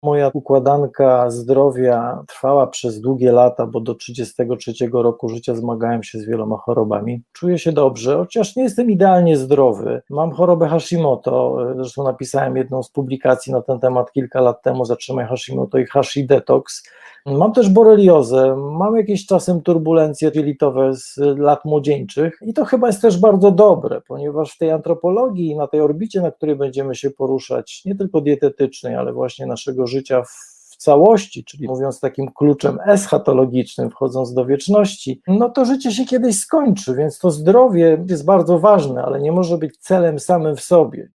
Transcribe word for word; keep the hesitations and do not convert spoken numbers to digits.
Moja układanka zdrowia trwała przez długie lata, bo do trzydziestego trzeciego roku życia zmagałem się z wieloma chorobami. Czuję się dobrze, chociaż nie jestem idealnie zdrowy. Mam chorobę Hashimoto, zresztą napisałem jedną z publikacji na ten temat kilka lat temu, Zatrzymaj Hashimoto i Hashi Detox. Mam też boreliozę, mam jakieś czasem turbulencje jelitowe z lat młodzieńczych i to chyba jest też bardzo dobre, ponieważ w tej antropologii, na tej orbicie, na której będziemy się poruszać, nie tylko dietetycznej, ale właśnie naszego życia w w całości, czyli mówiąc takim kluczem eschatologicznym, wchodząc do wieczności, no to życie się kiedyś skończy, więc to zdrowie jest bardzo ważne, ale nie może być celem samym w sobie.